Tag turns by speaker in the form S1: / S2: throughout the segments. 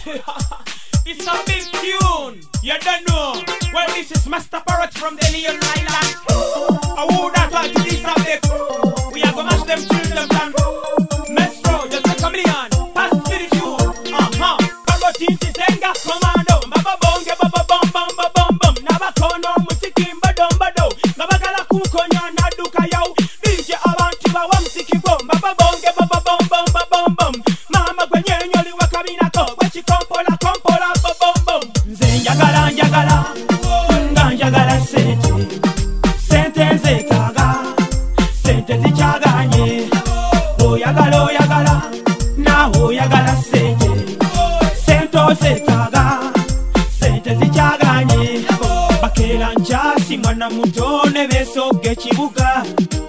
S1: It's a big tune. You don't know. Well, this is Master Parrot from the Alien Island. I would not want to this subject. We are going to mash them children from Metro. Just a chameleon. Pass to the tune. Parrot in the Zenga Commando. Baba bonge, baba bum bum bum bum bum. Nabakono musikim badom bado. Nabagala kukonya naduka yao. DJ abantu bawa musiki bom. Baba bonge, baba bum bum bum bum bum. Mama kwenye nyoli wakabina ko. Wachi kompola kompola bum bum bum. Nze njagala njagala. Njagala sente. Sente zetaga. Sente zichaganye. Oyagala oyagala. Na oyagala sente. Sento zetaga. Sente zichaganye. Bakela njasi mwana mutone besoge chibuga.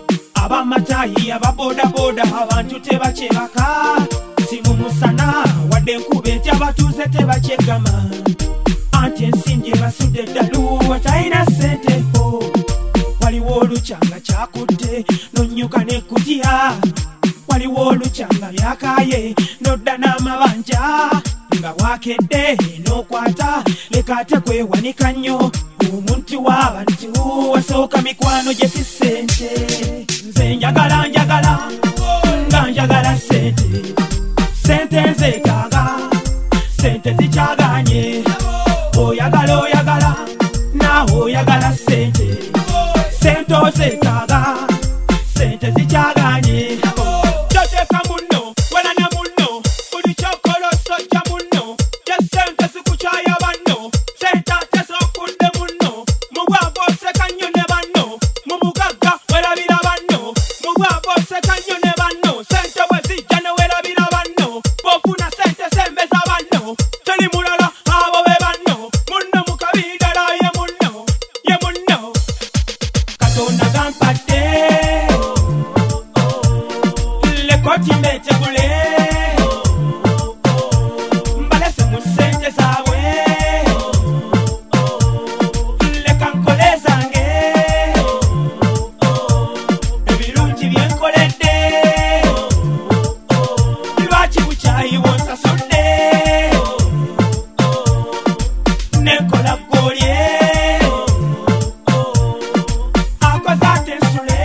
S1: Abamatayi ababoda boda abantu tebachebaka. Simumusana wadde nkubete abatuze tebachegama. Anti ensimbi basudde ddalu watalina sente ho. Waliwo olukyanga kyakudde nonyuka nekutya. Waliwo olukyanga byakaye nodda n'amabanja. Nga bwakedde n'okwata leka ate kwewanika nnyo. Omuntu w'abantu wasooka mikwano gye si sente. Nze njagala njagala nga njagala sente. Sente nzeetaaga sente zikyaganye. Oyagala oyagala na oyagala sente. Sente ozeetaaga sente zikyaganye. Toteka munno wala na munno buli kyokolo sojja munno. Je sente zikukyaya banno. Sente ate zokudde munno. Mubwavu oseka nnyo ne banno. Mu bugagga werabira banno. Mubwavu oseka nnyo ne banno. Sente bwe zijja ne werabira banno. Bw'ofuna sente sembeza banno. Teri mulala abo be banno. Munno mukabigala ye munno. Ye munno. Katonda gampadde. Lekoti mbetegule. Mbalese mu sente zaabwe. Leka nkole zange. Ebirungi bye nkoledde. Lwaki bukyayi bw'onsasudde. Nekola ggolye. Akoze ate ensule.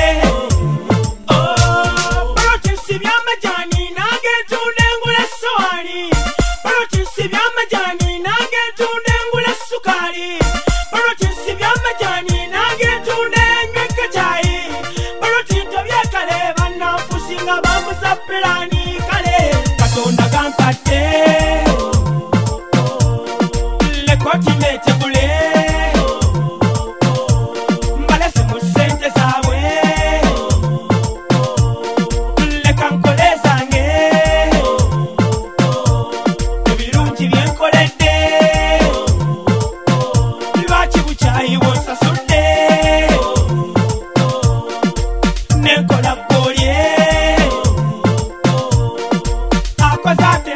S1: Parrot nsibye amajani nange ntunda engula essowaani. Parrot nsibye amajani nange ntunda engula essukaali. Parrot nsibye amajani nange ntunda enyweka caayi. Parrot ntobye kale bannanfusi nga bambuza pulaani kale. Katonda gampadde. Lekoti mbetegule. Mbalese mu sente zaabwe. Leka nkole zange. Ebirungi bye nkoledde. Lwaki bukyayi bw'onsasudde. Nekola ggolye. Akoze ate